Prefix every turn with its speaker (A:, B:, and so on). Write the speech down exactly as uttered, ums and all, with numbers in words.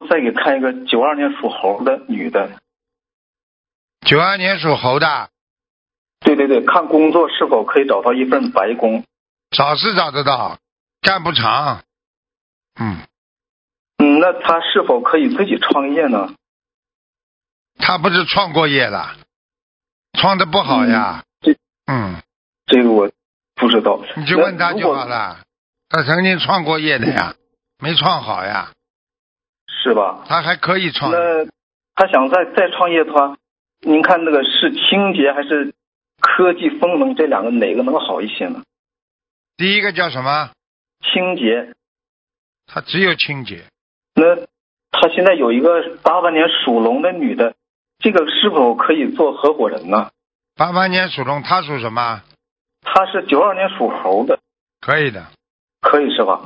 A: 再给看一个九二年属猴的女的。
B: 九二年属猴的。
A: 对对对，看工作是否可以找到一份白工。
B: 找是找得到，干不长。嗯。
A: 嗯，那他是否可以自己创业呢？
B: 他不是创过业了，创的不好呀。
A: 嗯，这
B: 嗯，
A: 这个我不知道。
B: 你就问他就好了。他曾经创过业的呀，没创好呀。
A: 是吧？
B: 他还可以创业。
A: 那他想再再创业的话，您看那个是清洁还是科技风能，这两个哪个能好一些呢？
B: 第一个叫什么？
A: 清洁。
B: 他只有清洁。
A: 那他现在有一个八八年属龙的女的，这个是否可以做合伙人呢？
B: 八八年属龙，他属什么？
A: 他是九二年属猴的。
B: 可以的。
A: 可以是吧？